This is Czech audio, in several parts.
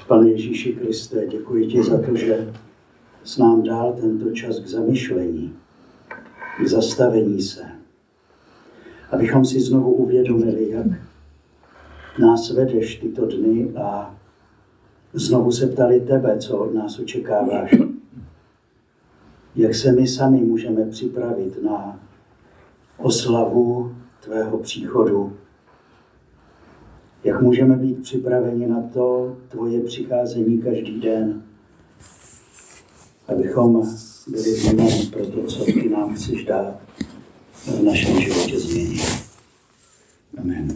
Pane Ježíši Kriste, děkuji ti za to, že jsi nám dal tento čas k zamyšlení, k zastavení se. Abychom si znovu uvědomili, jak nás vedeš tyto dny a znovu se ptali tebe, co od nás očekáváš. Jak se my sami můžeme připravit na oslavu tvého příchodu. Jak můžeme být připraveni na to tvoje přicházení každý den, abychom byli vnímáni pro to, co ty nám chceš dát v našem životě změnit. Amen.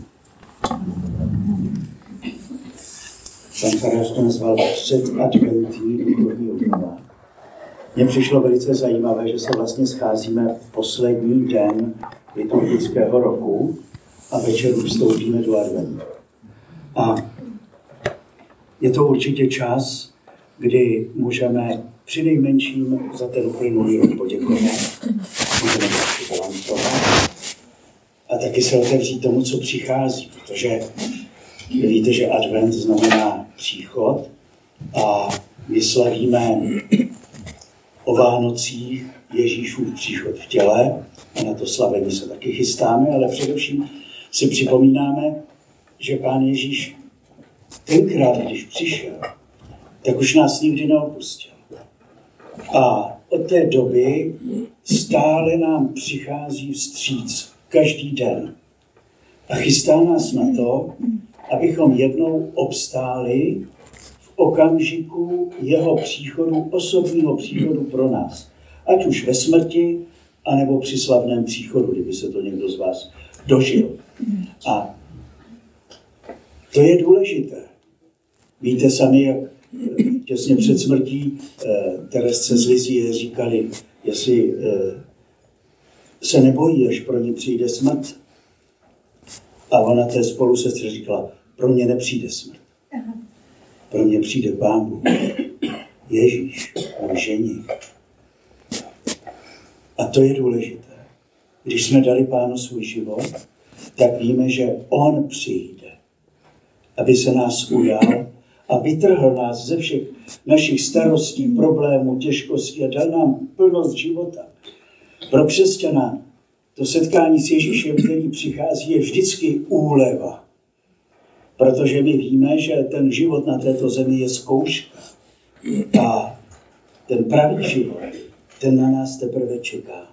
Pan farář to nazval předadventní duchovní obnova. Mně přišlo velice zajímavé, že se vlastně scházíme v poslední den liturgického roku a večer už vstoupíme do adventu. A je to určitě čas, kdy můžeme přinejmenším za ten uplynulý rok poděkovat. Můžeme to balancovat a taky se otevřít tomu, co přichází, protože víte, že advent znamená příchod a my slavíme o Vánocích Ježíšův příchod v těle a na to slavení se taky chystáme, ale především si připomínáme, že Pán Ježíš tenkrát, když přišel, tak už nás nikdy neopustil. A od té doby stále nám přichází vstříc každý den. A chystá nás na to, abychom jednou obstáli v okamžiku jeho příchodu, osobního příchodu pro nás. Ať už ve smrti, anebo při slavném příchodu, kdyby se to někdo z vás dožil. A to je důležité. Víte sami, jak těsně před smrtí Teresce z Lizie říkali, jestli se nebojí, až pro ní přijde smrt. A ona té spolusestře říkala, pro mě nepřijde smrt. Pro mě přijde Pán Bůh. Ježíš, můj ženich. A to je důležité. Když jsme dali Pánu svůj život, tak víme, že on přijde, aby se nás ujal a vytrhl nás ze všech našich starostí, problémů, těžkostí a dal nám plnost života. Pro křesťana to setkání s Ježíšem, který přichází, je vždycky úleva. Protože my víme, že ten život na této zemi je zkouška. A ten pravý život, ten na nás teprve čeká.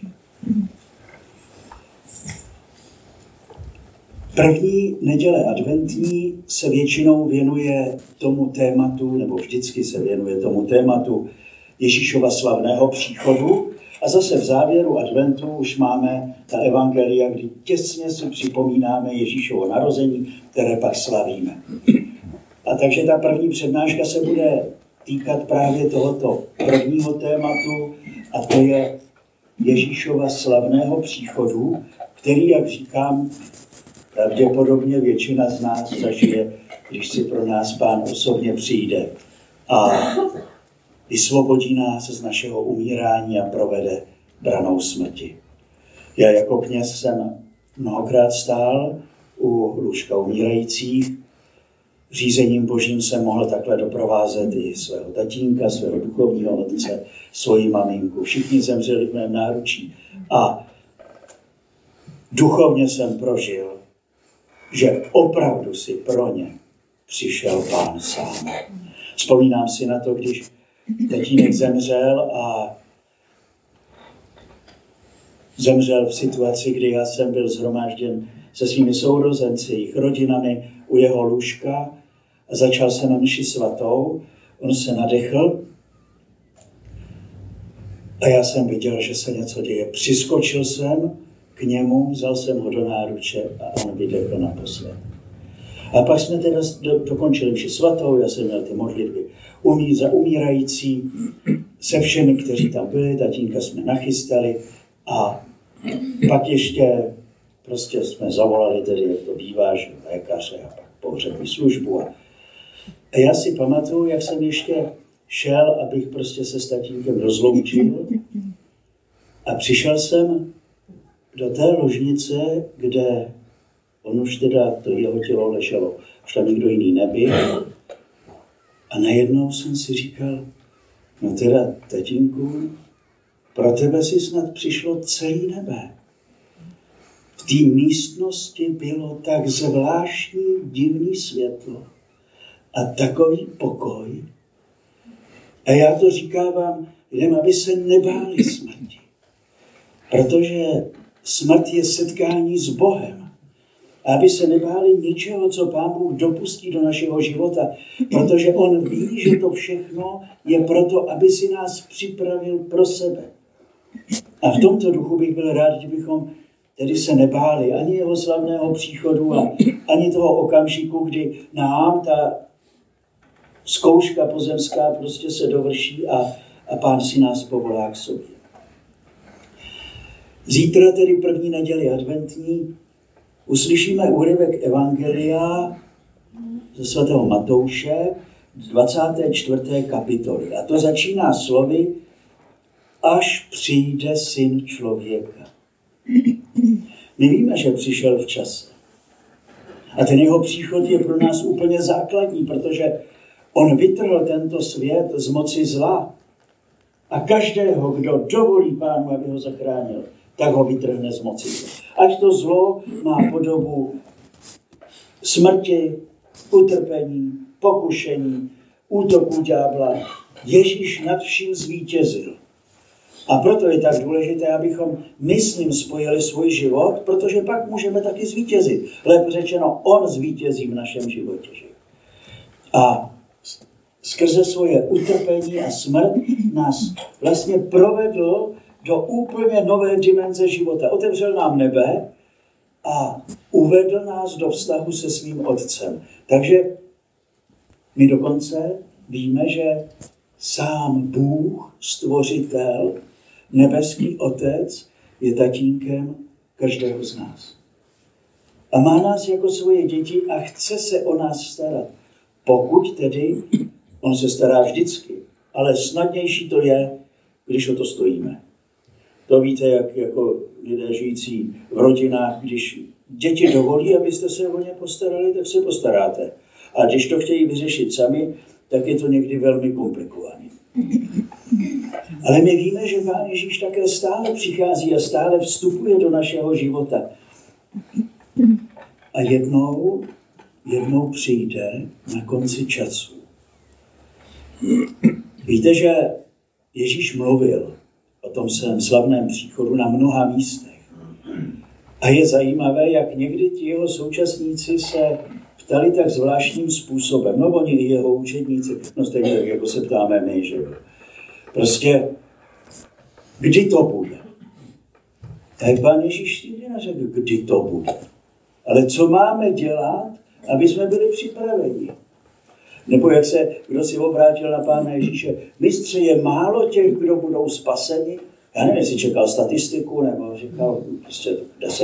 První neděle adventní se většinou věnuje tomu tématu, nebo vždycky se věnuje tomu tématu Ježíšova slavného příchodu. A zase v závěru adventu už máme ta evangelia, kdy těsně si připomínáme Ježíšovo narození, které pak slavíme. A takže ta první přednáška se bude týkat právě tohoto prvního tématu, a to je Ježíšova slavného příchodu, který, jak říkám, pravděpodobně většina z nás zažije, když si pro nás Pán osobně přijde a vysvobodí nás z našeho umírání a provede branou smrti. Já jako kněz jsem mnohokrát stál u lůžka umírajících. Řízením Božím jsem mohl takhle doprovázet i svého tatínka, svého duchovního otce, svoji maminku. Všichni zemřeli v mém náručí. A duchovně jsem prožil, že opravdu si pro ně přišel Pán sám. Vzpomínám si na to, když tatínek zemřel a zemřel v situaci, kdy já jsem byl shromážděn se svými sourozenci, jejich rodinami u jeho lůžka a začal se na mši svatou. On se nadechl a já jsem viděl, že se něco děje. Přiskočil jsem k němu, vzal jsem ho do náruče a on vydechl naposled. A pak jsme teda dokončili mši svatou, já jsem měl ty modlitby za umírající, se všemi, kteří tam byli, tatínka jsme nachystali a pak ještě prostě jsme zavolali, tedy jak to bývá, že lékaře a pak pohřební službu. A já si pamatuju, jak jsem ještě šel, abych prostě se s tatínkem rozloučil a přišel jsem do té ložnice, kde on už teda, to jeho tělo leželo, už tam nikdo jiný nebyl. A najednou jsem si říkal, no teda, tatínku, pro tebe si snad přišlo celý nebe. V té místnosti bylo tak zvláštní, divný světlo a takový pokoj. A já to říkávám lidem, aby se nebáli smrti. Protože smrt je setkání s Bohem. Aby se nebáli ničeho, co Pán Bůh dopustí do našeho života. Protože on ví, že to všechno je proto, aby si nás připravil pro sebe. A v tomto duchu bych byl rád, kdybychom tedy se nebáli ani jeho slavného příchodu a ani toho okamžiku, kdy nám ta zkouška pozemská prostě se dovrší a Pán si nás povolá k sobě. Zítra, tedy první neděli adventní, uslyšíme úryvek Evangelia ze svatého Matouše z 24. kapitoly. A to začíná slovy, až přijde Syn člověka. My víme, že přišel v čase. A ten jeho příchod je pro nás úplně základní, protože on vytrhl tento svět z moci zla. A každého, kdo dovolí Pánu, aby ho zachránil, tak ho vytrhne z moci zla. Ať to zlo má podobu smrti, utrpení, pokušení, útoků ďábla. Ježíš nad vším zvítězil. A proto je tak důležité, abychom my s ním spojili svůj život, protože pak můžeme taky zvítězit. Lépe řečeno, on zvítězí v našem životě. A skrze svoje utrpení a smrt nás vlastně provedl do úplně nové dimenze života. Otevřel nám nebe a uvedl nás do vztahu se svým Otcem. Takže my dokonce víme, že sám Bůh, stvořitel, nebeský Otec, je tatínkem každého z nás. A má nás jako svoje děti a chce se o nás starat. Pokud tedy, on se stará vždycky, ale snadnější to je, když o to stojíme. To víte, jak jako lidé žijící v rodinách, když děti dovolí, abyste se o ně postarali, tak se postaráte. A když to chtějí vyřešit sami, tak je to někdy velmi komplikované. Ale my víme, že Pán Ježíš také stále přichází a stále vstupuje do našeho života. A jednou přijde na konci času. Víte, že Ježíš mluvil o tom svém slavném příchodu na mnoha místech. A je zajímavé, jak někdy ti jeho současníci se ptali tak zvláštním způsobem. No oni i jeho učedníci, no stejně tak, jako se ptáme my, že prostě, kdy to bude? Tak Pán Ježíš nikdy neřekl, kdy to bude. Ale co máme dělat, aby jsme byli připraveni? Nebo jak se, kdo si obrátil na Pána Ježíše, mistře, je málo těch, kdo budou spaseni? Já nevím, jestli čekal statistiku, nebo říkal prostě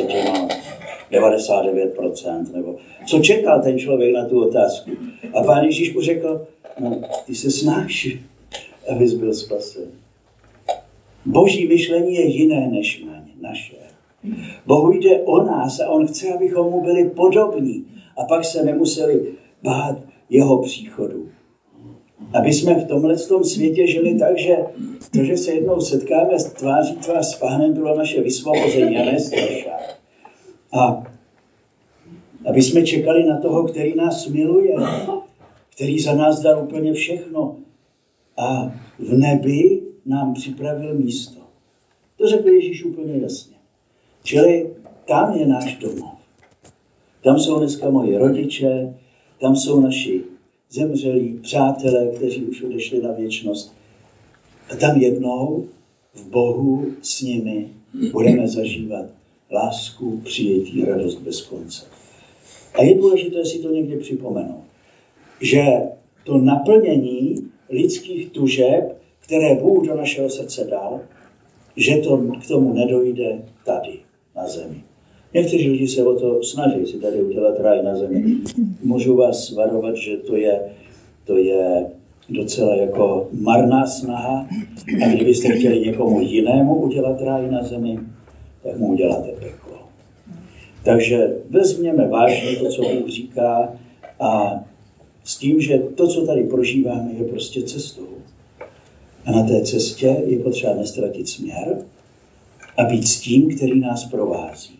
99%, nebo co čekal ten člověk na tu otázku. A Pán Ježíš mu řekl, no, ty se snaž, abys byl spasen. Boží myšlení je jiné než naše. Bohu jde o nás a on chce, abychom mu byli podobní a pak se nemuseli bát jeho příchodu. Aby jsme v tomhletom světě žili tak, že to, že se jednou setkáme tváří tvář s Pánem, bylo naše vysvobození a ne strašák. A aby jsme čekali na toho, který nás miluje, který za nás dal úplně všechno a v nebi nám připravil místo. To řekl Ježíš úplně jasně. Čili tam je náš domov. Tam jsou dneska moji rodiče, tam jsou naši zemřelí přátelé, kteří už odešli na věčnost. A tam jednou v Bohu s nimi budeme zažívat lásku, přijetí, radost bez konce. A je důležité si to někdy připomenout, že to naplnění lidských tužeb, které Bůh do našeho srdce dal, že to k tomu nedojde tady, na zemi. Někteří lidi se o to snaží si tady udělat ráj na zemi. Můžu vás varovat, že to je docela jako marná snaha a kdybyste chtěli někomu jinému udělat ráj na zemi, tak mu uděláte peklo. Takže vezměme vážně to, co Bůh říká a s tím, že to, co tady prožíváme, je prostě cestou. A na té cestě je potřeba nestratit směr a být s tím, který nás provází.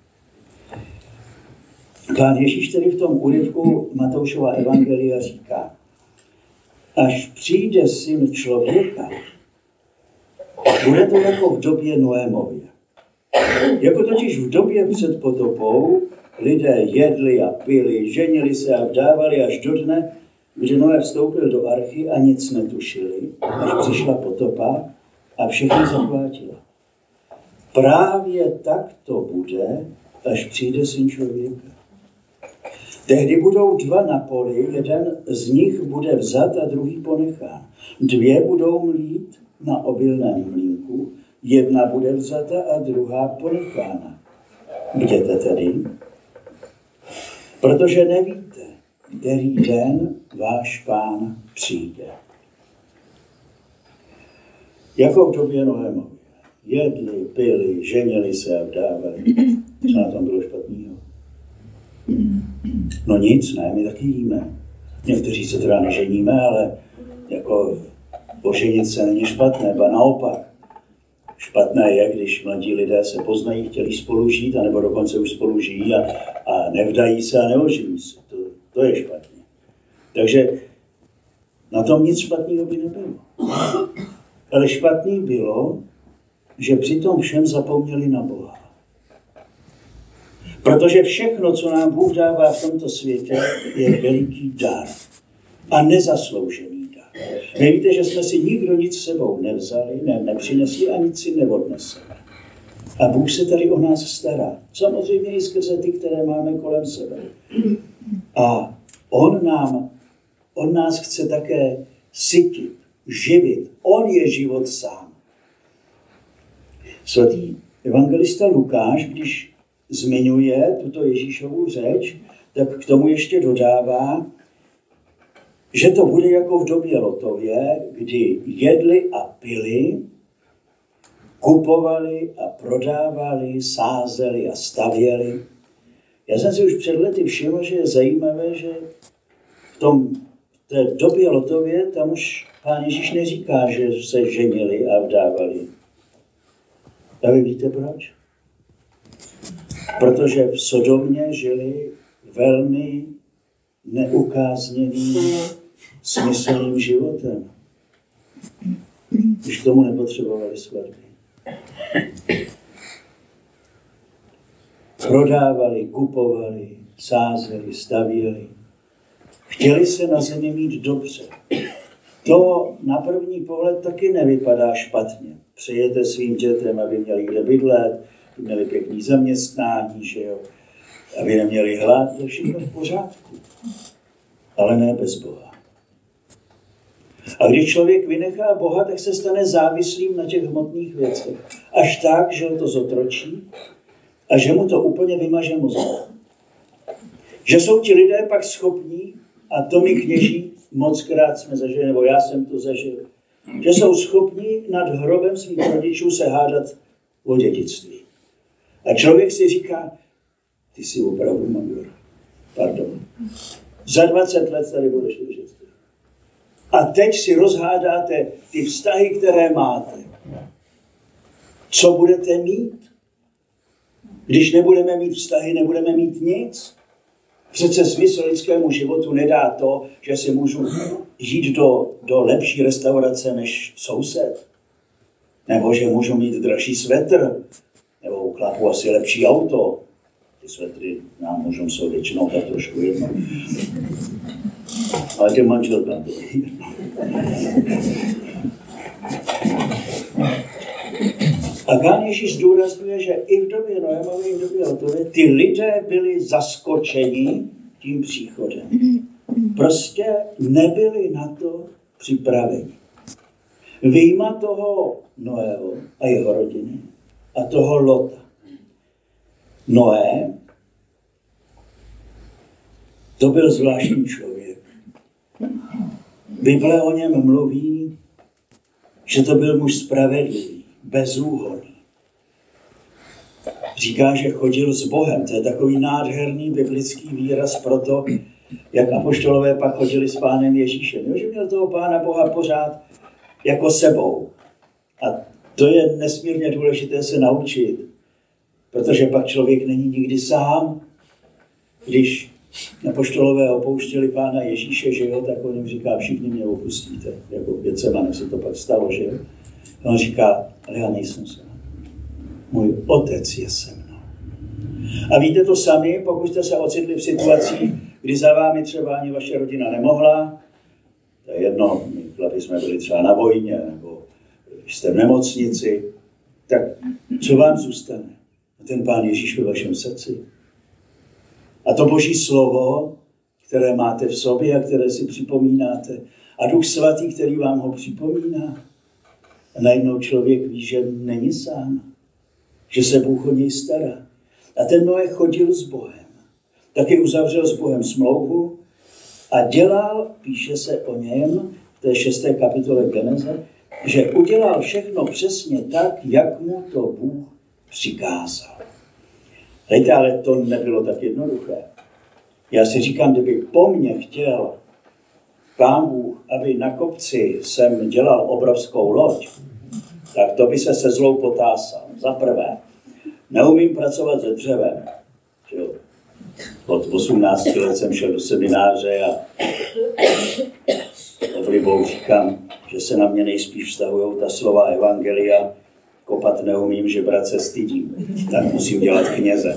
Pán Ježíš tedy v tom úryvku Matoušova evangelia říká: až přijde Syn člověka, bude to jako v době Noémově. Jako totiž v době před potopou lidé jedli a pili, ženili se a vdávali až do dne, kdy Noé vstoupil do archy a nic netušili, až přišla potopa a všechny zachvátila. Právě tak to bude, až přijde Syn člověka. Tehdy budou dva na poli, jeden z nich bude vzat a druhý ponechán. Dvě budou mlít na obilném mlýnku, jedna bude vzata a druhá ponechána. Jděte tedy, protože nevíte, který den váš Pán přijde. Jako v době Noémově. Jedli, pili, ženili se a vdávali. Co na tom bylo špatného? No nic, ne, my taky jíme. Někteří se teda neženíme, ale jako oženit se není špatné, ba naopak. Špatné je, když mladí lidé se poznají, chtěli spolu žít, anebo dokonce už spolu žijí a nevdají se a neožení se. To je špatně. Takže na tom nic špatného by nebylo. Ale špatný bylo, že při tom všem zapomněli na Boha. Protože všechno, co nám Bůh dává v tomto světě, je veliký dar. A nezasloužený dar. Nevíte, že jsme si nikdo nic s sebou nevzali, nepřinesli a nic si neodnesli. A Bůh se tady o nás stará. Samozřejmě i skrze ty, které máme kolem sebe. A On nás chce také sytit, živit. On je život sám. Svatý evangelista Lukáš, když zmiňuje tuto Ježíšovu řeč, tak k tomu ještě dodává, že to bude jako v době Lotově, kdy jedli a pili, kupovali a prodávali, sázeli a stavěli. Já jsem si už před lety všiml, že je zajímavé, že v té době Lotově tam už Pán Ježíš neříká, že se ženili a vdávali. A vy víte proč? Protože v Sodomě žili velmi neukázněným, smyslným životem. Už k tomu nepotřebovali svatby. Prodávali, kupovali, sázeli, stavěli. Chtěli se na zemi mít dobře. To na první pohled taky nevypadá špatně. Přejete svým dětem, aby měli kde bydlet, aby měli pěkný zaměstnání, že jo? Aby neměli hlad, to všechno v pořádku. Ale ne bez Boha. A když člověk vynechá Boha, tak se stane závislým na těch hmotných věcech. Až tak, že ho to zotročí a že mu to úplně vymaže mozek. Že jsou ti lidé pak schopní, a to my kněží mockrát jsme zažili, nebo já jsem to zažil, že jsou schopní nad hrobem svých rodičů se hádat o dědictví. A člověk si říká, ty jsi opravdu major. Pardon. Za 20 let tady budeš držet. A teď si rozhádáte ty vztahy, které máte. Co budete mít? Když nebudeme mít vztahy, nebudeme mít nic. Přece smysl lidskému životu nedá to, že si můžu jít do lepší restaurace než soused. Nebo že můžu mít dražší svetr. Nebo u chlapu asi lepší auto. Ty svetry nám můžou jsou většinou tak trošku jedno. Ale tě manželkám to jedno. A Pán Ježíš zdůrazňuje, že i v době Noémově, i v době Lotově ty lidé byli zaskočeni tím příchodem. Prostě nebyli na to připraveni. Vyjma toho Noého a jeho rodiny a toho Lota. Noé, to byl zvláštní člověk. Bible o něm mluví, že to byl muž spravedlivý, bezúhonný. Říká, že chodil s Bohem. To je takový nádherný biblický výraz pro to, jak apoštolové pak chodili s Pánem Ježíšem. Jo, že měl toho Pána Boha pořád jako sebou. A to je nesmírně důležité se naučit, protože pak člověk není nikdy sám. Když apoštolové opouštěli Pána Ježíše, že jo, tak on jim říká, všichni mě opustíte. Jako v Getsemane se to pak stalo, že jo. A on říká, ale já nejsem sám. Můj otec je se mnou. A víte to sami, pokud jste se ocitli v situaci, kdy za vámi třeba ani vaše rodina nemohla, to je jedno, my chlapi jsme byli třeba na vojně, nebo jste v nemocnici, tak co vám zůstane? Ten Pán Ježíš ve vašem srdci. A to Boží slovo, které máte v sobě a které si připomínáte. A Duch Svatý, který vám ho připomíná. A najednou člověk ví, že není sám. Že se Bůh o něj stará. A ten Noé chodil s Bohem. Taky uzavřel s Bohem smlouvu a dělal, píše se o něm v té 6. kapitole Geneze, že udělal všechno přesně tak, jak mu to Bůh přikázal. Hejte, ale to nebylo tak jednoduché. Já si říkám, kdyby po mně chtěl Pán Bůh, aby na kopci jsem dělal obrovskou loď, tak to by se zlou potásal. Za prvé, neumím pracovat se dřevem. Od 18 let jsem šel do semináře a oblibou říkám, že se na mě nejspíš vztahují ta slova evangelia. Kopat neumím, žebrat se stydím. Tak musím dělat kněze.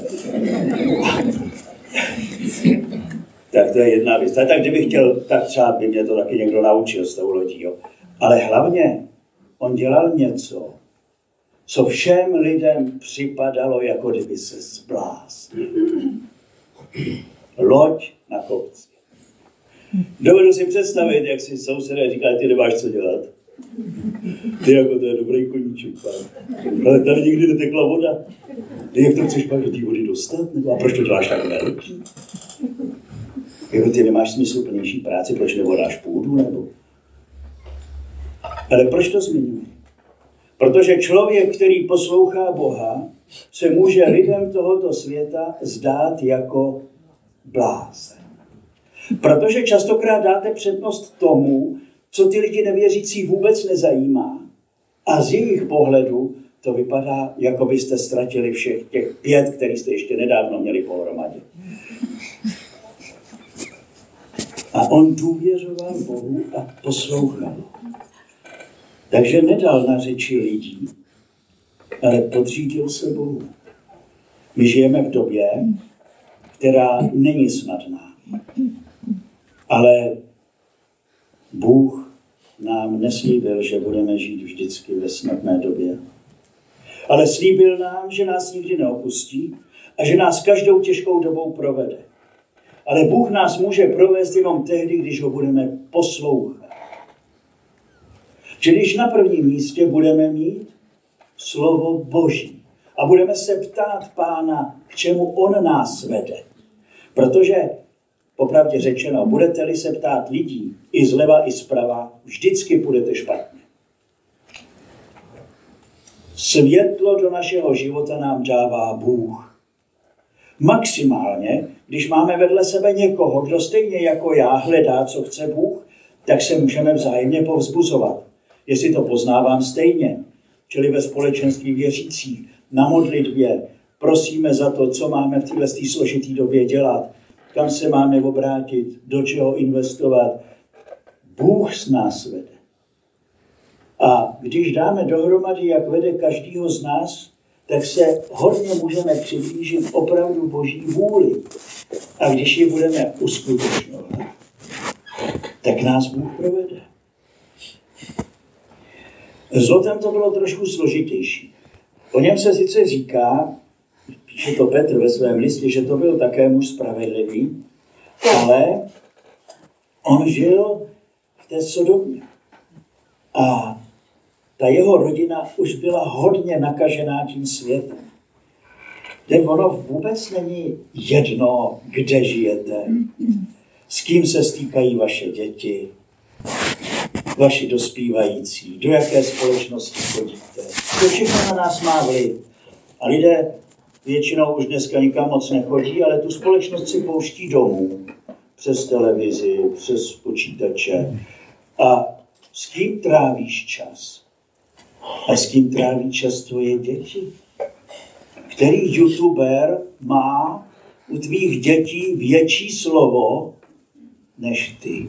Tak to je jedna věc. Tak kdybych chtěl, tak třeba by mě to taky někdo naučil s tou lodí. Jo. Ale hlavně on dělal něco, co všem lidem připadalo, jako kdyby se zbláznil. Loď na kopci. Dovedu si představit, jak si sousedé říkali, ty nemáš co dělat. Ty jako to je dobrý koníček, ale tady nikdy netekla voda. Ty jak to chceš pak do té vody dostat? Nebo a proč to děláš tak velký? Jako ty nemáš smysluplnější práci, proč nevodáš půdu? Nebo? Ale proč to zmiňuji? Protože člověk, který poslouchá Boha, se může lidem tohoto světa zdát jako blázen. Protože častokrát dáte přednost tomu, co ty lidi nevěřící vůbec nezajímá. A z jejich pohledu to vypadá, jako byste ztratili všech těch 5, který jste ještě nedávno měli pohromadě. A on důvěřoval Bohu a poslouchal. Takže nedal na řeči lidí, ale podřídil se Bohu. My žijeme v době, která není snadná. Ale Bůh nám neslíbil, že budeme žít vždycky ve snadné době. Ale slíbil nám, že nás nikdy neopustí a že nás každou těžkou dobou provede. Ale Bůh nás může provést jenom tehdy, když ho budeme poslouchat. Že když na prvním místě budeme mít slovo Boží a budeme se ptát Pána, k čemu on nás vede. Protože, popravdě řečeno, budete-li se ptát lidí i zleva, i zprava, vždycky budete špatně. Světlo do našeho života nám dává Bůh. Maximálně, když máme vedle sebe někoho, kdo stejně jako já hledá, co chce Bůh, tak se můžeme vzájemně povzbuzovat. Jestli to poznávám stejně, čili ve společenství věřících, na modlitbě, prosíme za to, co máme v této složitý době dělat, kam se máme obrátit, do čeho investovat. Bůh s nás vede. A když dáme dohromady, jak vede každýho z nás, tak se hodně můžeme přiblížit opravdu Boží vůli. A když ji budeme uskutečňovat, tak nás Bůh provede. S Lotem to bylo trošku složitější. O něm se sice říká, píše to Petr ve svém listě, že to byl také muž spravedlivý, ale on žil v té Sodomě. A ta jeho rodina už byla hodně nakažená tím světem. Kde ono vůbec není jedno, kde žijete, s kým se stýkají vaše děti, vaši dospívající, do jaké společnosti chodíte. To všechno na nás má vliv. A lidé většinou už dneska nikam moc nechodí, ale tu společnost si pouští domů. přes televizi, přes počítače. A s kým trávíš čas? A s kým tráví čas tvoje děti? Který youtuber má u tvých dětí větší slovo než ty?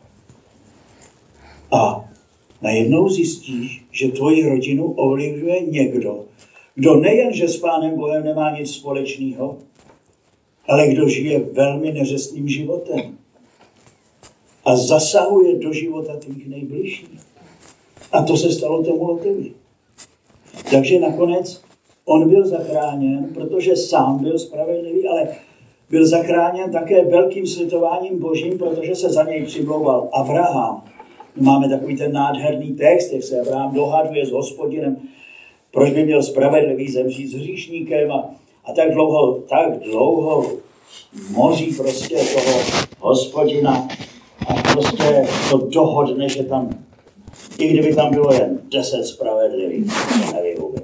A najednou zjistíš, že tvoji rodinu ovlivňuje někdo, kdo nejenže s Pánem Bohem nemá nic společného, ale kdo žije velmi neřestným životem a zasahuje do života tvých nejbližších. A to se stalo tomu Lotovi. Takže nakonec on byl zachráněn, protože sám byl spravedlivý, ale byl zachráněn také velkým slitováním Božím, protože se za něj přimlouval Abraham. Máme takový ten nádherný text, jak se Abraham dohaduje s Hospodinem, proč by měl spravedlivý zemřít s hříšníkem a tak dlouho moří prostě toho Hospodina a prostě to dohodne, že tam, i kdyby tam bylo jen 10 spravedlivých, nevyhubím.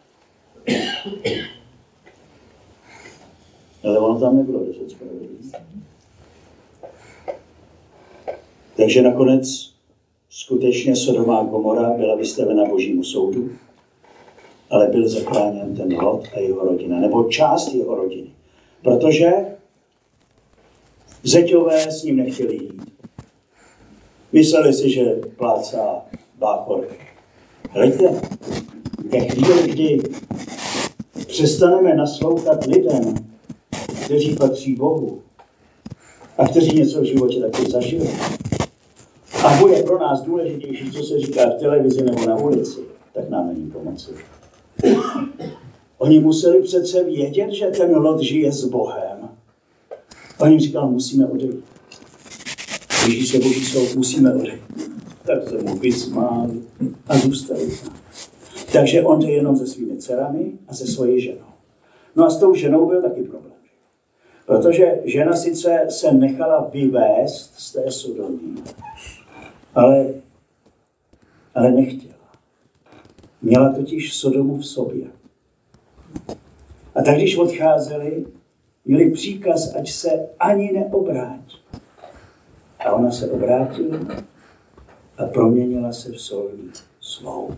Ale ono tam nebylo 10 spravedlivých. Takže nakonec skutečně Sodoma a Gomora byla vystavena Božímu soudu, ale byl zachráněn ten Lot a jeho rodina, nebo část jeho rodiny. Protože Zeťové s ním nechtěli jít. Mysleli si, že plácá báchor. Hleďte, v té chvíli, kdy přestaneme naslouchat lidem, kteří patří Bohu a kteří něco v životě taky zažili, a bude pro nás důležitější, co se říká v televizi nebo na ulici, tak nám není pomoci. Oni museli přece vědět, že ten Lot žije s Bohem. On jim říkal, musíme odejít. Ježíš se Boží soud, musíme odejít. Tak se mu vysmáli a zůstali tam. Takže on jde jenom se svými dcerami a se svojí ženou. No a s tou ženou byl taky problém. Protože žena sice se nechala vyvést z té Sodomy, ale nechtěla. Měla totiž Sodomu v sobě. A tak, když odcházeli, měli příkaz, ať se ani neobrátí. A ona se obrátila a proměnila se v solní svou.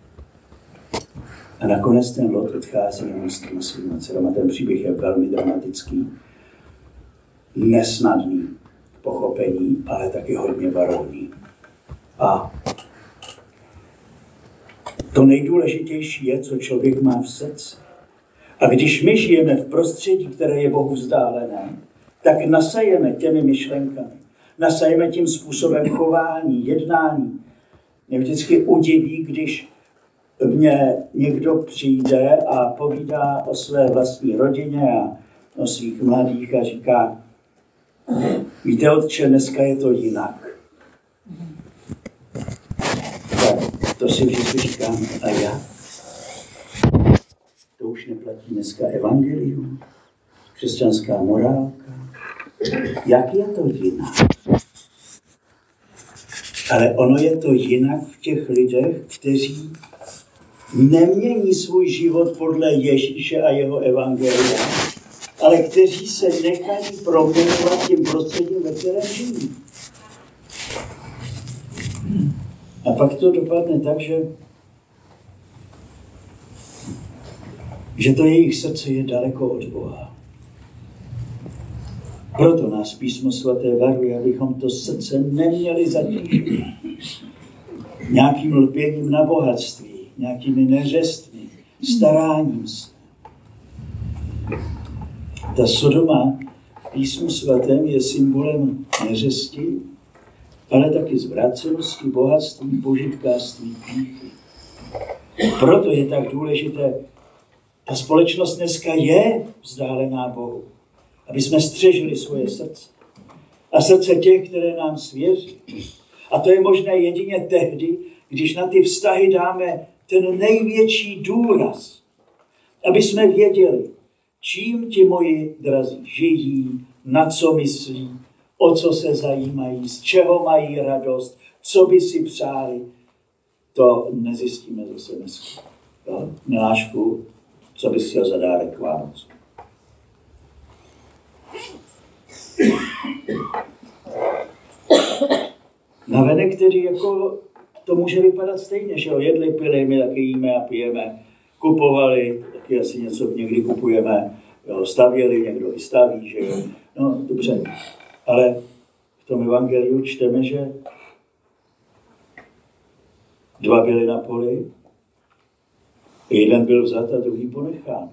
A nakonec ten Lot odchází jenom s těma svýma dcerama. Ten příběh je velmi dramatický, nesnadný k pochopení, ale taky hodně varovný. A to nejdůležitější je, co člověk má v srdci. A když my žijeme v prostředí, které je Bohu vzdálené, tak nasajeme těmi myšlenkami, nasajeme tím způsobem chování, jednání. Mě vždycky udiví, když mě někdo přijde a povídá o své vlastní rodině a o svých mladých a říká, víte, otče, dneska je to jinak. Tak to si vždycky říkám, a já? To už neplatí dneska evangelium, křesťanská morálka. Jak je to jinak? Ale ono je to jinak v těch lidech, kteří nemění svůj život podle Ježíše a jeho evangelia, ale kteří se nechají proměňovat tím prostředím, ve kterém žijí. A pak to dopadne tak, že to jejich srdce je daleko od Boha. Proto nás Písmo svaté varuje, abychom to srdce neměli zatížit nějakým lpěním na bohatství, nějakými neřestmi, staráním se. Ta Sodoma v Písmu svatém je symbolem neřesti, ale taky zvrácenosti, bohatství, požitkářství, pýchy. Proto je tak důležité, ta společnost dneska je vzdálená Bohu, aby jsme střežili svoje srdce. A srdce těch, které nám svěří. A to je možné jedině tehdy, když na ty vztahy dáme ten největší důraz. Aby jsme věděli, čím ti moji drazí žijí, na co myslí, o co se zajímají, z čeho mají radost, co by si přáli. To nezjistíme zase dneska. Milášku, co bys chtěl za dárek Vánoc? Navenek tedy jako to může vypadat stejně, že jo, jedli, pili, my taky jíme a pijeme, kupovali, taky asi něco někdy kupujeme, jo, stavěli, někdo i staví, že jo, no dobře, ale v tom evangeliu čteme, že 2 byli na poli, jeden byl vzat a druhý ponechán.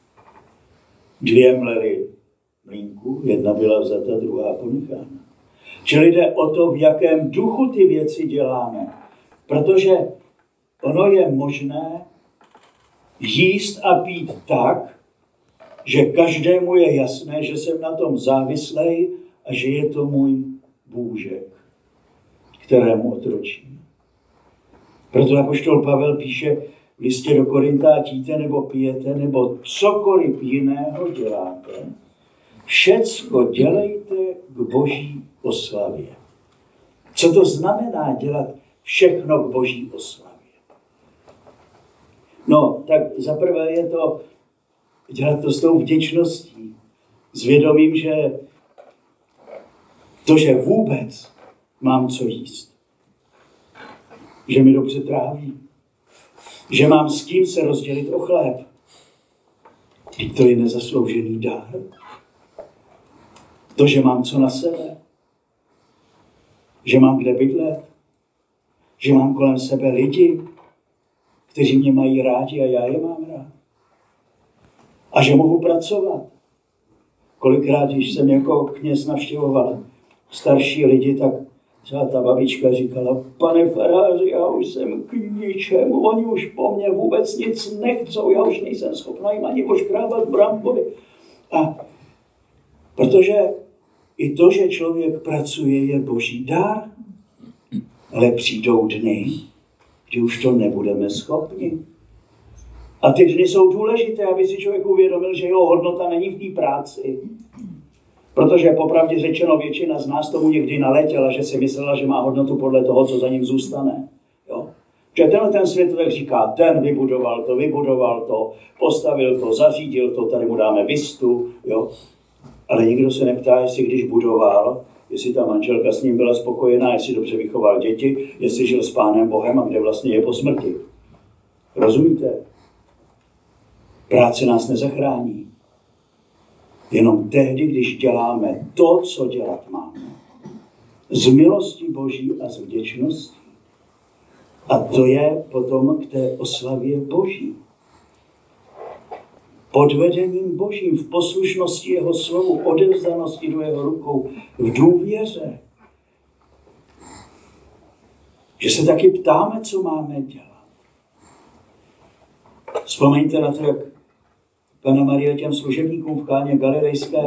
2 mleli mlýnku, jedna byla vzata, druhá ponechána. Čili jde o to, v jakém duchu ty věci děláme. Protože ono je možné jíst a pít tak, že každému je jasné, že jsem na tom závislej a že je to můj bůžek, kterému otročím. Proto apoštol Pavel píše v listě do Korinta, ať jíte nebo pijete, nebo cokoliv jiného děláte, všecko dělejte k boží oslavě. Co to znamená dělat všechno k boží oslavě? No, tak zaprvé je to dělat to s tou vděčností, s vědomím, že to, že vůbec mám co jíst, že mi dobře tráví, že mám s kým se rozdělit o chléb. I to je nezasloužený dar. To, že mám co na sebe, že mám kde bydlet, že mám kolem sebe lidi, kteří mě mají rádi a já je mám rád. A že mohu pracovat. Kolikrát, když jsem jako kněz navštěvoval starší lidi, tak třeba ta babička říkala, pane faráři, já už jsem k ničemu, oni už po mně vůbec nic nechcou, já už nejsem schopná jim ani oškrábat brambory. A protože i to, že člověk pracuje, je boží dar, ale přijdou dny, kdy už to nebudeme schopni. A ty dny jsou důležité, aby si člověk uvědomil, že jeho hodnota není v té práci. Protože popravdě řečeno většina z nás tomu někdy naletěla, že si myslela, že má hodnotu podle toho, co za ním zůstane. Jo? Že ten svět to tak říká, ten vybudoval to, postavil to, zařídil to, tady mu dáme vistu. Jo? Ale nikdo se neptá, jestli když budoval, jestli ta manželka s ním byla spokojená, jestli dobře vychoval děti, jestli žil s Pánem Bohem a kde vlastně je po smrti. Rozumíte? Práce nás nezachrání. Jenom tehdy, když děláme to, co dělat máme. Z milosti Boží a z vděčnosti. A to je potom k té oslavě Boží. Pod vedením Božím, v poslušnosti jeho slovu, odevzdanosti do jeho rukou, v důvěře. Že se taky ptáme, co máme dělat. Vzpomeňte na to, jak Panna Maria těm služebníkům v Káně Galilejské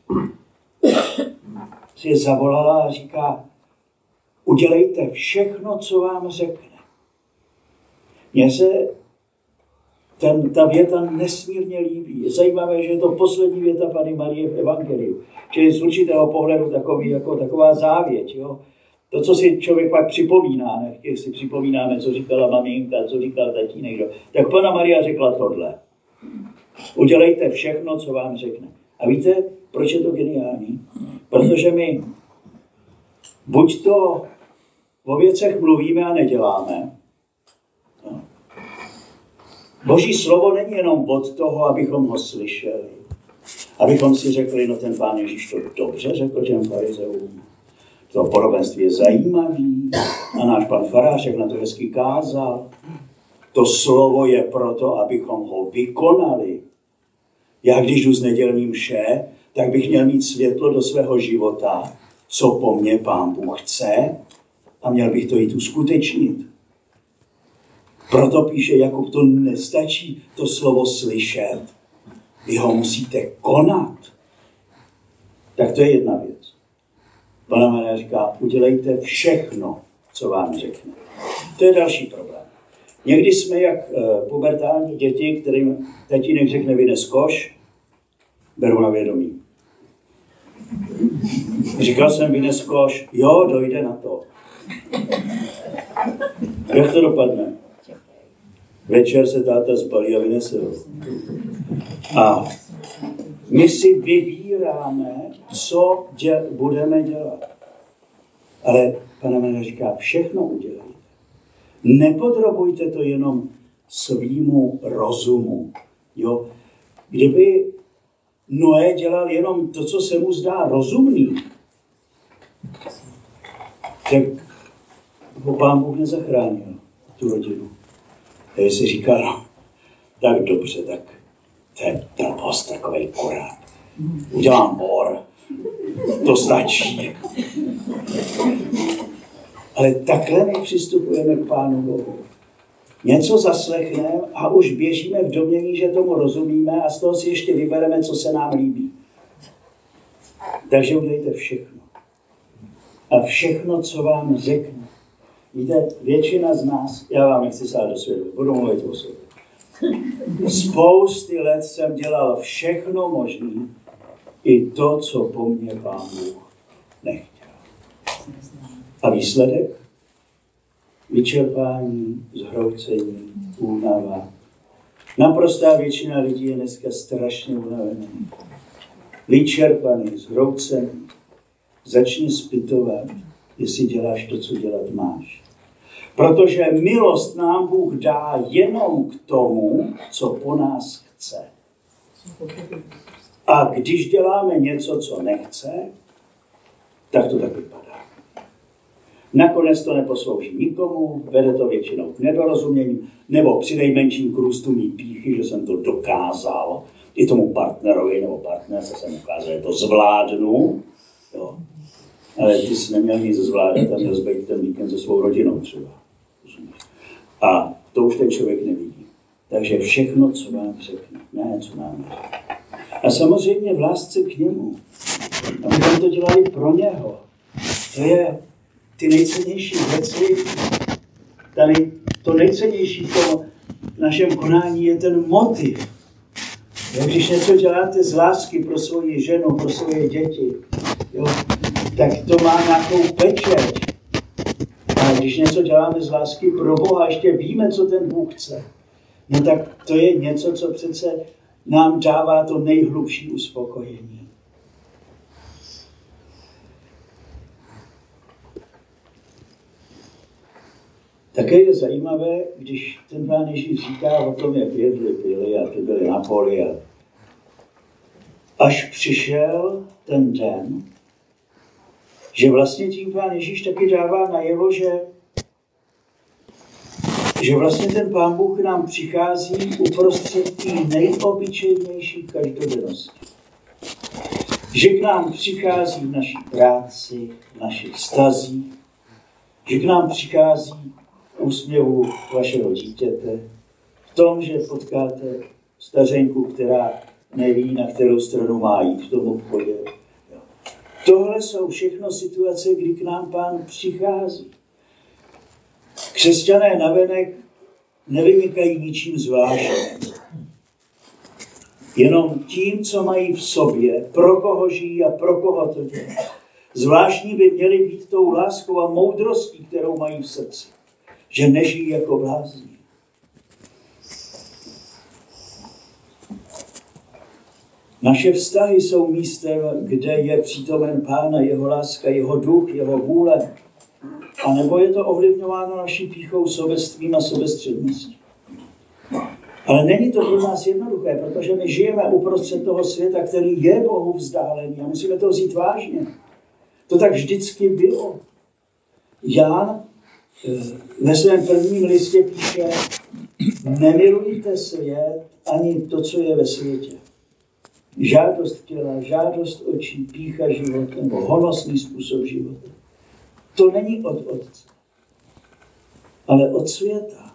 si je zavolala a říká, udělejte všechno, co vám řekne. Mně se ta věta nesmírně líbí. Je zajímavé, že je to poslední věta Panny Marie v evangeliu. Čili z určitého pohledu taková závěť. Jo? To, co si člověk pak připomíná, když si připomínáme, co říkala maminka, co říkal tatínek, tak Panna Maria řekla tohle. Udělejte všechno, co vám řekne. A víte, proč je to geniální? Protože my buď to o věcech mluvíme a neděláme. No. Boží slovo není jenom od toho, abychom ho slyšeli. Abychom si řekli, no ten Pán Ježíš to dobře řekl těm farizeům. To podobenství je zajímavý a náš pan farářek na to hezky kázal. To slovo je proto, abychom ho vykonali. Já když jdu z nedělní mše, tak bych měl mít světlo do svého života, co po mně Pán Bůh chce a měl bych to jít uskutečnit. Proto píše Jakub, to nestačí to slovo slyšet. Vy ho musíte konat. Tak to je jedna věc. Panna Maria říká, udělejte všechno, co vám řekne. To je další problém. Někdy jsme jak pubertální děti, kterým tatínek řekne vynes koš, beru na vědomí. Říkal jsem vynes koš, jo, dojde na to. Jak to dopadne? Večer se táta zbalí a vynese ho. A My si vybíráme, co budeme dělat. Ale Pane Mene říká, všechno udělejte. Nepodrobujte to jenom svýmu rozumu. Jo? Kdyby Noé dělal jenom to, co se mu zdá rozumný, tak ho Pán Bůh nezachránil, tu rodinu. Takže si říkal, no, tak dobře, tak to je trpost, takovej korán. Udělám mor, to stačí. Ale takhle my přistupujeme k Pánu Bohu. Něco zaslechneme a už běžíme v domnění, že tomu rozumíme a z toho si ještě vybereme, co se nám líbí. Takže udělejte všechno. A všechno, co vám řekne. Víte, většina z nás, já vám nechci sát do světla, budu mluvit o sobě. Spousty let jsem dělal všechno možné, i to, co po mně Pán Bůh nechtěl. A výsledek? Vyčerpání, zhroucení, únava. Naprostá většina lidí je dneska strašně unavený. Vyčerpaný, zhroucený. Začni zpytovat, jestli děláš to, co dělat máš. Protože milost nám Bůh dá jenom k tomu, co po nás chce. A když děláme něco, co nechce, tak to tak vypadá. Nakonec to neposlouží nikomu, vede to většinou k nedorozumění, nebo přinejmenším k růstu mý pýchy, že jsem to dokázal, i tomu partnerovi nebo partnerce jsem ukázal, že to zvládnu. Jo. Ale ty jsi neměl nic zvládat a měl zbejt ten víkend se svou rodinou třeba. A to už ten člověk nevidí. Takže všechno, co vám řekne, ne, co nám řekne. A samozřejmě v lásce k němu. Abychom to dělali pro něho. To je ty nejcennější věci. To nejcennější v našem konání je ten motiv. Když něco děláte z lásky pro svoji ženu, pro svoje děti, jo, tak to má nějakou pečeť. A když něco děláme z lásky pro Boha, ještě víme, co ten Bůh chce, no tak to je něco, co přece nám dává to nejhlubší uspokojení. Také je zajímavé, když ten Pán Ježíš říká o tom, jak jedli, pili a ty byli na poli. Až přišel ten den, že vlastně tím Pán Ježíš taky dává najevo, že vlastně ten Pán Bůh nám přichází uprostřed té nejobyčejnější každodennosti. Že k nám přichází v naší práci, v našich vztazích, že k nám přichází v úsměvu vašeho dítěte, v tom, že potkáte stařenku, která neví, na kterou stranu má jít v tom obchodě. Tohle jsou všechno situace, kdy k nám Pán přichází. Křesťané navenek nevymykají ničím zvláštním. Jenom tím, co mají v sobě, pro koho žijí a pro koho to dělají. Zvláštní by měly být tou láskou a moudrostí, kterou mají v srdci. Že nežijí jako blázni. Naše vztahy jsou místem, kde je přítomen Pán a jeho láska, jeho duch, jeho vůle. A nebo je to ovlivňováno naší pýchou, sobectvím a sobestředností. Ale není to pro nás jednoduché, protože my žijeme uprostřed toho světa, který je Bohu vzdálený a musíme to vzít vážně. To tak vždycky bylo. Jan ve svém prvním listě píše, nemilujte svět ani to, co je ve světě. Žádost těla, žádost očí, pýcha života nebo honosný způsob života. To není od Otce, ale od světa.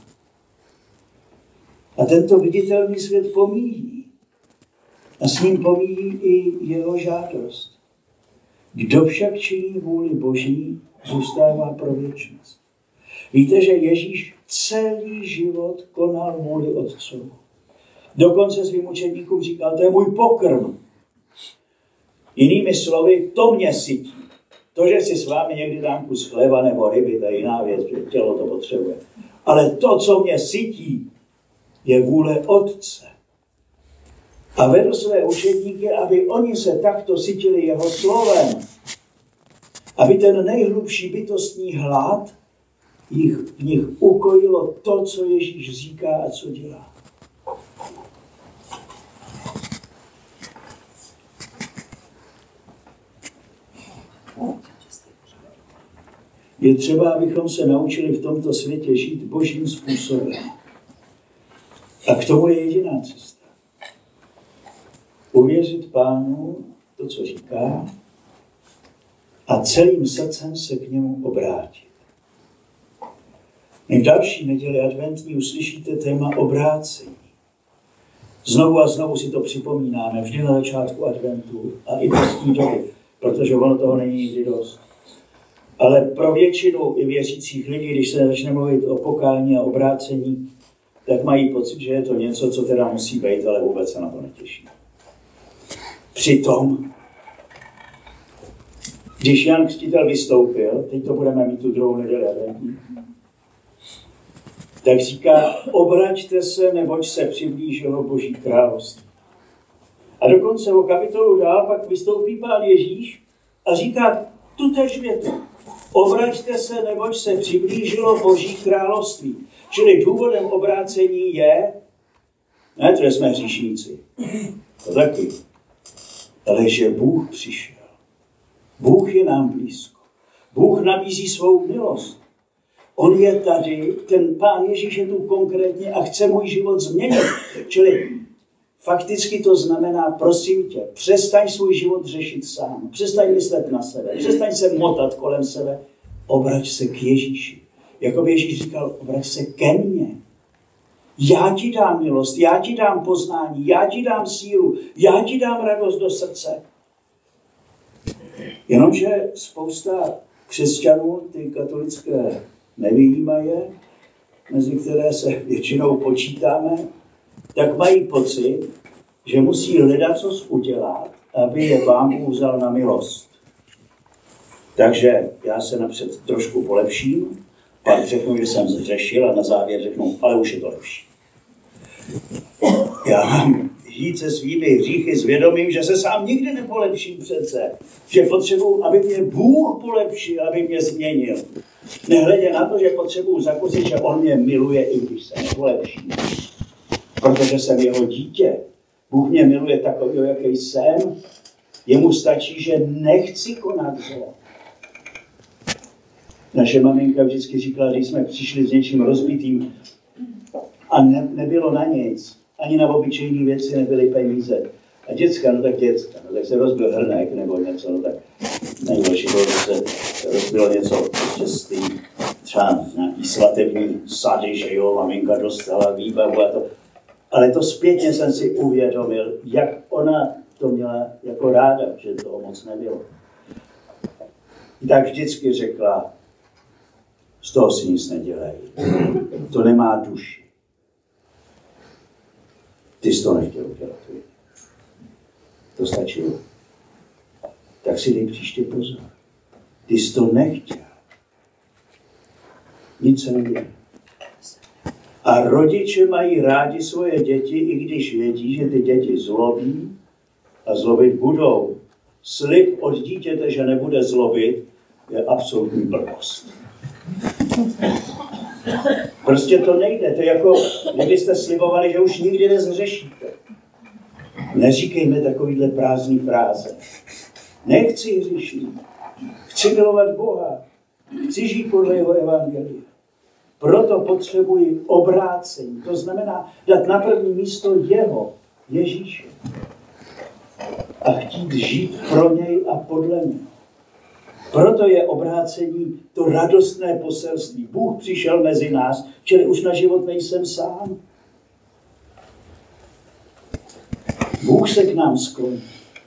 A tento viditelný svět pomíjí. A s ním pomíjí i jeho žádost. Kdo však činí vůli Boží, zůstává pro věčnost. Víte, že Ježíš celý život konal vůli Otcovu. Dokonce svým učedníkům říkal, to je můj pokrm. Jinými slovy, to mě sytí. To, že si s vámi někdy dám kus chleba nebo ryby, to je jiná věc, že tělo to potřebuje. Ale to, co mě sytí, je vůle Otce. A vedl své učedníky, aby oni se takto sytili jeho slovem. Aby ten nejhlubší bytostní hlad v nich ukojilo to, co Ježíš říká a co dělá. Je třeba, abychom se naučili v tomto světě žít božím způsobem. A k tomu je jediná cesta. Uvěřit Pánu to, co říká, a celým srdcem se k němu obrátit. V další neděli adventní uslyšíte téma obrácení. Znovu a znovu si to připomínáme, vždy na začátku adventu a i postní doby, protože ono toho není nikdy dost. Ale pro většinu i věřících lidí, když se začne mluvit o pokání a obrácení, tak mají pocit, že je to něco, co teda musí být, ale vůbec se na to netěší. Přitom, když Jan Křtitel vystoupil, teď to budeme mít tu druhou neděli adventní, tak říká, obraťte se, neboť se přiblížilo Boží království. A dokonce o kapitolu dál pak vystoupí Pán Ježíš a říká tutéž větu. Obraťte se, neboť se přiblížilo Boží království. Čili důvodem obrácení je, ne, to jsme hříšníci, to taky, ale že Bůh přišel. Bůh je nám blízko. Bůh nabízí svou milost. On je tady, ten Pán Ježíš je tu konkrétně a chce můj život změnit. Čili fakticky to znamená, prosím tě, přestaň svůj život řešit sám. Přestaň myslet na sebe. Přestaň se motat kolem sebe. Obrať se k Ježíši. Jako by Ježíš říkal, obrať se ke mně. Já ti dám milost, já ti dám poznání, já ti dám sílu, já ti dám radost do srdce. Jenomže spousta křesťanů, ty katolické nevyjímaje, mezi které se většinou počítáme, tak mají pocit, že musí ledacos udělat, aby je Pán Bůh vzal na milost. Takže já se napřed trošku polepším, pak řeknu, že jsem zhřešil a na závěr řeknu, ale už je to lepší. Já mám žít se svými hříchy s vědomím, že se sám nikdy nepolepším přece. Že potřebuji, aby mě Bůh polepšil, aby mě změnil. Nehledě na to, že potřebuji zakusit, že on mě miluje, i když se nepolepší. Protože jsem jeho dítě. Bůh mě miluje takový, jaký jsem. Jemu stačí, že nechci konat zlo. Naše maminka vždycky říkala, že jsme přišli s něčím rozbitým a nebylo na nic. Ani na obyčejné věci nebyly peníze. A děcka, no tak se rozbil hrnek nebo něco, no tak nejhorší bylo, že se rozbilo něco prostě z té třeba nějaký svatební sady, že jo, maminka dostala výbavu a to. Ale to zpětně jsem si uvědomil, jak ona to měla jako ráda, že toho moc nebylo. I tak vždycky řekla, z toho si nic nedělej. To nemá duši. Ty jsi to nechtěl udělat. To stačilo. Tak si dej příště pozor. Ty jsi to nechtěl. Nic se neděje. A rodiče mají rádi svoje děti, i když vědí, že ty děti zlobí a zlobit budou. Slib od dítěte, že nebude zlobit, je absolutní blbost. Prostě to nejde. To je jako, kdybyste slibovali, že už nikdy nezhřešíte. Neříkejme takovýhle prázdný fráze. Nechci hřešit. Chci milovat Boha. Chci žít podle jeho evangelia. Proto potřebuji obrácení. To znamená dát na první místo jeho, Ježíše. A chtít žít pro něj a podle něj. Proto je obrácení to radostné poselství. Bůh přišel mezi nás, čili už na život nejsem sám. Bůh se k nám skloní.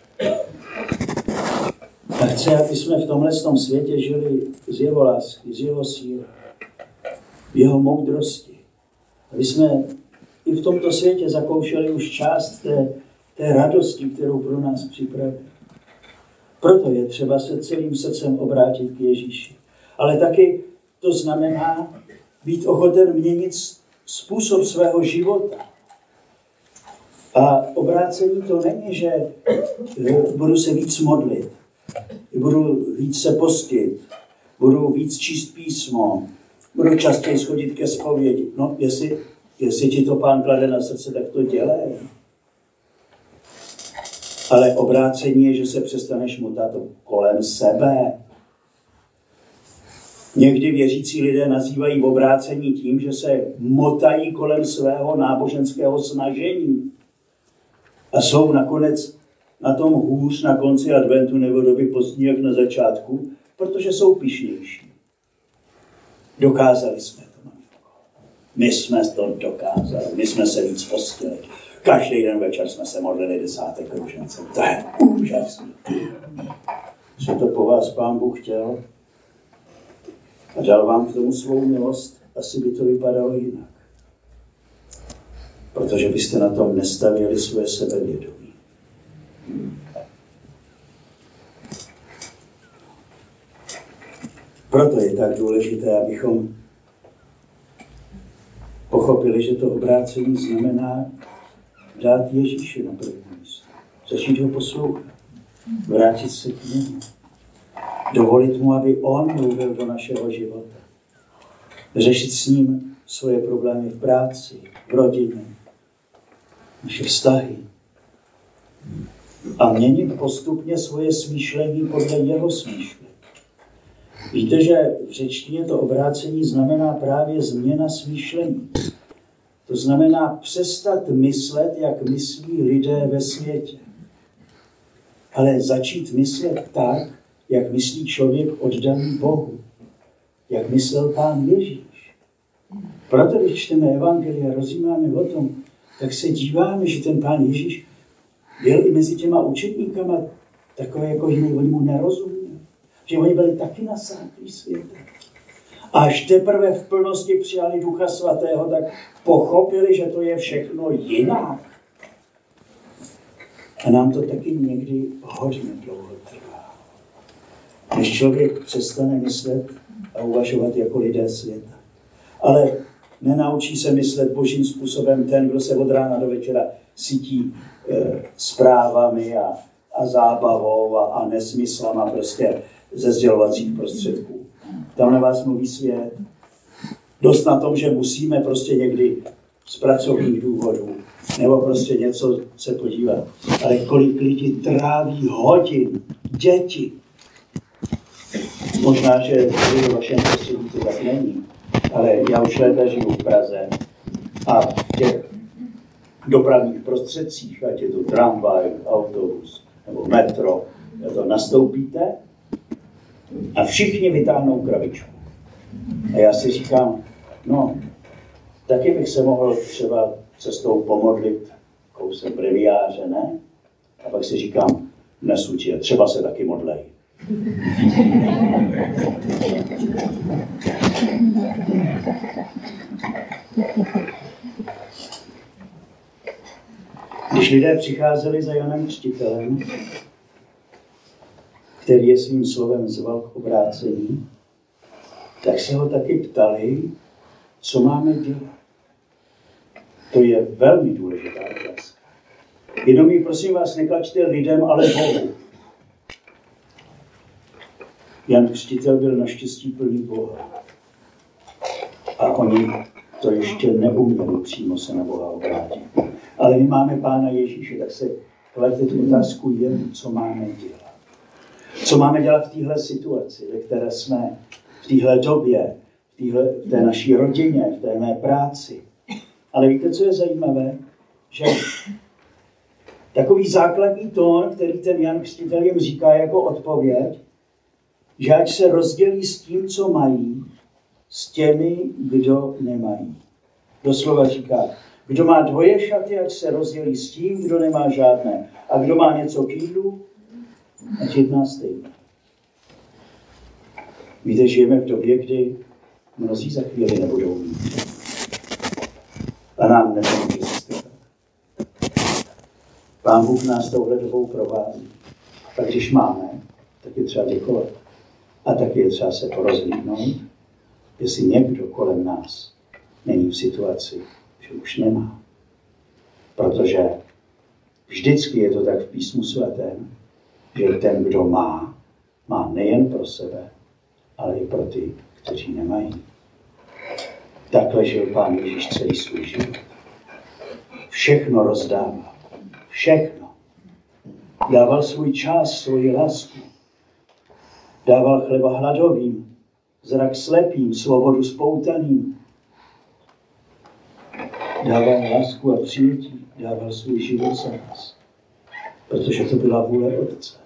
A chce, aby jsme v tomhle světě žili z jeho lásky, z jeho síly, v jeho moudrosti. Aby jsme i v tomto světě zakoušeli už část té radosti, kterou pro nás připravil. Proto je třeba se celým srdcem obrátit k Ježíši. Ale taky to znamená být ochoten měnit způsob svého života. A obrácení to není, že budu se víc modlit, budu víc se postit, budu víc číst písmo, budu častěji schodit ke zpovědi. No, jestli ti to Pán klade na srdce, tak to dělej. Ale obrácení je, že se přestaneš motat kolem sebe. Někdy věřící lidé nazývají obrácení tím, že se motají kolem svého náboženského snažení. A jsou nakonec na tom hůř na konci adventu nebo doby postní, jak na začátku, protože jsou pyšnější. Dokázali jsme to, maminko. My jsme to dokázali. My jsme se víc postili. Každý den večer jsme se modlili 10. růžence. To je úžasné. Že to po vás Pán Bůh chtěl a dal vám k tomu svou milost, asi by to vypadalo jinak. Protože byste na tom nestavěli svoje sebevědomí. Proto je tak důležité, abychom pochopili, že to obrácení znamená dát Ježíši na první místo. Začít ho poslouchat. Vrátit se k němu. Dovolit mu, aby on mluvil do našeho života. Řešit s ním svoje problémy v práci, v rodině, naše vztahy. A měnit postupně svoje smýšlení podle jeho smýšlení. Víte, že v řečtině to obrácení znamená právě změna smýšlení. To znamená přestat myslet, jak myslí lidé ve světě. Ale začít myslet tak, jak myslí člověk oddaný Bohu. Jak myslel Pán Ježíš. Proto, když čteme evangelia a rozjímáme o tom, tak se díváme, že ten Pán Ježíš byl i mezi těma učedníkama takové, jako že oni mu nerozuměli. Že oni byli taky nasáklí světa. Až teprve v plnosti přijali Ducha Svatého, tak pochopili, že to je všechno jinak. A nám to taky někdy hodně dlouho trvá. Než člověk přestane myslet a uvažovat jako lidé světa. Ale nenaučí se myslet božím způsobem ten, kdo se od rána do večera sytí zprávami a zábavou a nesmyslama prostě ze sdělovacích prostředků. Tam na vás mluví svět. Dost na tom, že musíme prostě někdy z pracovních důvodů nebo prostě něco se podívat. Ale kolik lidí tráví hodin, děti. Možná, že v vašem prostředí to tak není. Ale já už léta žiju v Praze a v těch dopravních prostředcích, ať je to tramvaj, autobus nebo metro, to nastoupíte a všichni vytáhnou krabičku. A já si říkám, no, taky bych se mohl třeba cestou pomodlit kousek breviáře, ne? A pak si říkám, nesu ti, třeba se taky modlej. Když lidé přicházeli za Janem Křtitelem, který je svým slovem zval k obrácení, tak se ho taky ptali, co máme dělat. To je velmi důležitá otázka. Jenom ji, prosím vás, neklačte lidem, ale Bohu. Jan Křtitel byl naštěstí plný Boha. A oni to ještě neuměli přímo se na Boha obrátit. Ale my máme Pána Ježíše, tak se klaďte tu otázku jemu, co máme dělat. Co máme dělat v téhle situaci, ve které jsme, v téhle době, v té naší rodině, v té mé práci. Ale víte, co je zajímavé? Že takový základní tón, který ten Jan Křtitel jim říká jako odpověď, že ať se rozdělí s tím, co mají, s těmi, kdo nemají. Doslova říká, kdo má 2 šaty, ať se rozdělí s tím, kdo nemá žádné. A kdo má něco k jídlu, ať jedná stejně. Víte, žijeme v době, kdy mnozí za chvíli nebudou mít. A nám nepomůže se stát. Pán Bůh nás touhle dobou provází. Tak když máme, tak je třeba děkovat. A tak je třeba se porozhlídnout, jestli někdo kolem nás není v situaci, že už nemá. Protože Vždycky je to tak v Písmu svatém, že ten, kdo má nejen pro sebe, ale i pro ty, kteří nemají. Takhle žil Pán Ježíš celý svůj život. Všechno rozdával. Všechno. Dával svůj čas, svoji lásku. Dával chleba hladovým, zrak slepým, svobodu spoutaným. Dával lásku a přijetí. Dával svůj život za nás. Protože to byla vůle Otce.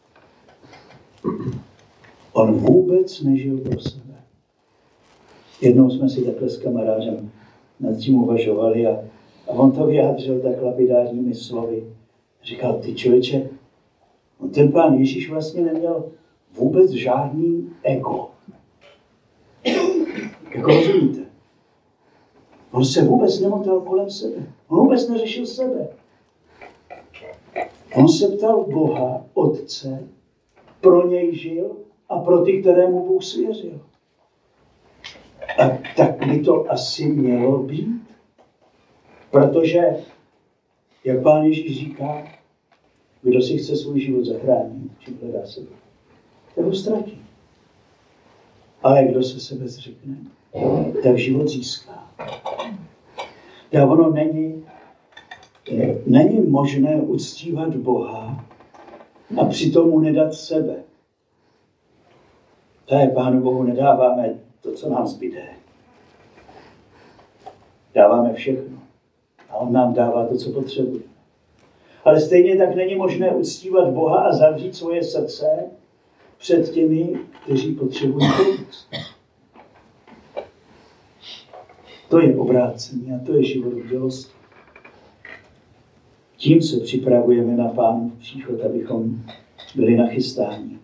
On vůbec nežil pro sebe. Jednou jsme si takhle s kamarádem nad tím uvažovali a on to vyjádřil tak lapidárními slovy. Říkal, ty člověče, ten Pán Ježíš vlastně neměl vůbec žádný ego. Jako rozumíte? On se vůbec nemotal kolem sebe. On vůbec neřešil sebe. On se ptal Boha, Otce, pro něj žil a pro ty, kterému Bůh svěřil. A tak by to asi mělo být. Protože, jak Pán Ježíš říká, kdo si chce svůj život zachránit, čím hledá sebe, tak ho ztratí. Ale kdo se sebe zřekne, tak život získá. A ono není možné uctívat Boha a přitom mu nedat sebe. Tak Pánu Bohu nedáváme to, co nám zbyde. Dáváme všechno. A on nám dává to, co potřebuje. Ale stejně tak není možné uctívat Boha a zavřít svoje srdce před těmi, kteří potřebují pomoc. To je obrácení a to je život v bdělosti. Tím se připravujeme na Pánův příchod, abychom byli nachystáni.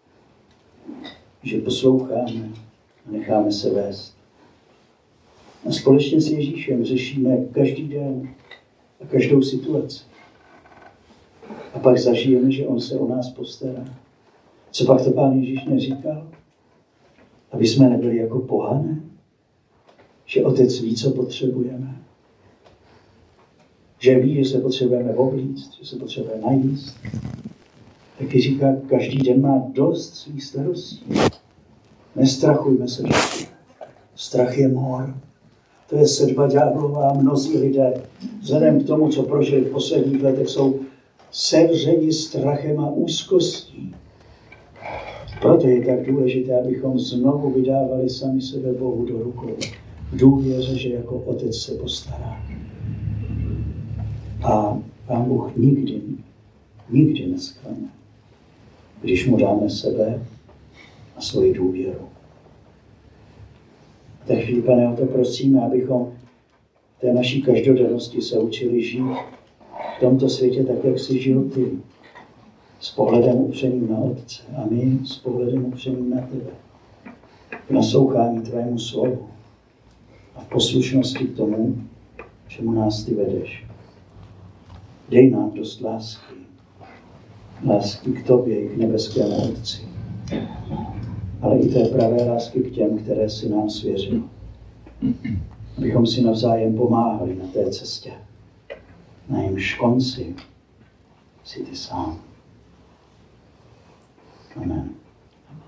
Že posloucháme a necháme se vést. A společně s Ježíšem řešíme každý den a každou situaci. A pak zažijeme, že on se o nás postará. Co pak to Pán Ježíš neříkal? Aby jsme nebyli jako pohané. Že Otec ví, co potřebujeme. Že ví, že se potřebujeme oblíct, že se potřebujeme najíst. Taky říká, každý den má dost svých starostí. Nestrachujme se. Strach je mor. To je sedba ďáblová. Mnozí lidé, vzhledem k tomu, co prožili v posledních letech, jsou sevřeni strachem a úzkostí. Proto je tak důležité, abychom znovu vydávali sami sebe Bohu do rukou. V důvěře, že jako Otec se postará. A Pán Bůh nikdy nesklame, když mu dáme sebe a svoji důvěru. Takže, Pane, o to prosíme, abychom v té naší každodennosti se učili žít v tomto světě tak, jak jsi žil ty. S pohledem upřeným na Otce a my s pohledem upřeným na tebe. V naslouchání tvému slovu a v poslušnosti k tomu, čemu nás ty vedeš. Dej nám dost lásky. Lásky k tobě i k nebeskému Otci. Ale i té pravé lásky k těm, které si nám svěřil. Abychom si navzájem pomáhali na té cestě. Na jejímž konci si ty sám. Amen.